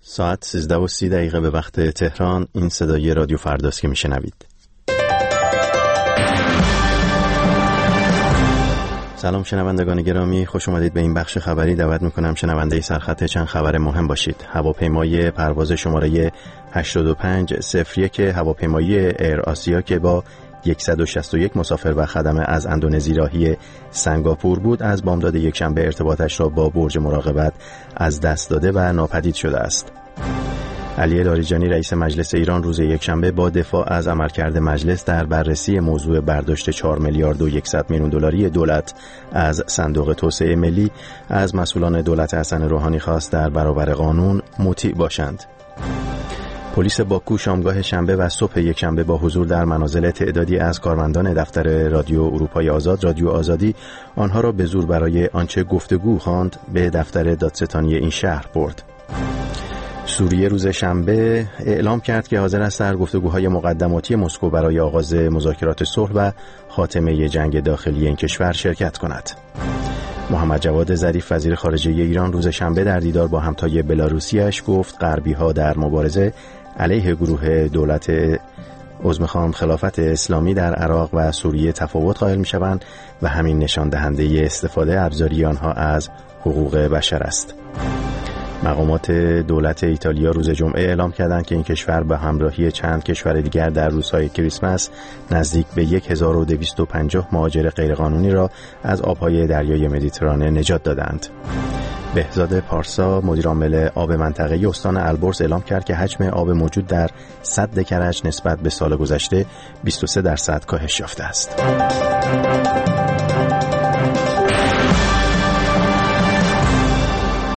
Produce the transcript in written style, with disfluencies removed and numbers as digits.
ساعت 13:30 به وقت تهران. این صدای رادیو فرداست که میشنوید. سلام شنوندگان گرامی، خوش اومدید به این بخش خبری. دعوت میکنم شنونده سرخط چند خبر مهم باشید. هواپیمای پرواز شماره 8501 هواپیمایی ایر آسیا که با 161 مسافر و خدمه از اندونزی راهی سنگاپور بود، از بامداد یکشنبه ارتباطش را با برج مراقبت از دست داده و ناپدید شده است. علی لاریجانی رئیس مجلس ایران روز یکشنبه با دفاع از عملکرد مجلس در بررسی موضوع برداشت 4 میلیارد و 100 میلیون دلاری دولت از صندوق توسعه ملی از مسئولان دولت حسن روحانی خواست در برابر قانون مطیع باشند. پلیس باکو شامگاه شنبه و صبح یکشنبه با حضور در منازل تعدادی از کارمندان دفتر رادیو اروپای آزاد، رادیو آزادی، آنها را به زور برای آنچه گفتگو خواند به دفتر دادستانی این شهر برد. سوریه روز شنبه اعلام کرد که حاضر است در گفتگوهای مقدماتی مسکو برای آغاز مذاکرات صلح و خاتمه جنگ داخلی این کشور شرکت کند. محمد جواد ظریف وزیر خارجه ایران روز شنبه در دیدار با همتای بلاروسیش گفت غربی‌ها در مبارزه علیه گروه دولت خلافت اسلامی در عراق و سوریه تفاوت قائل می‌شوند و همین نشان دهنده استفاده ابزاری آنها از حقوق بشر است. مقامات دولت ایتالیا روز جمعه اعلام کردند که این کشور به همراهی چند کشور دیگر در روزهای کریسمس نزدیک به 1250 مهاجر غیرقانونی را از آبهای دریای مدیترانه نجات دادند. بهزاد پارسا مدیر عامل آب منطقه‌ای استان البرز اعلام کرد که حجم آب موجود در سد کرج نسبت به سال گذشته 23% کاهش یافته است.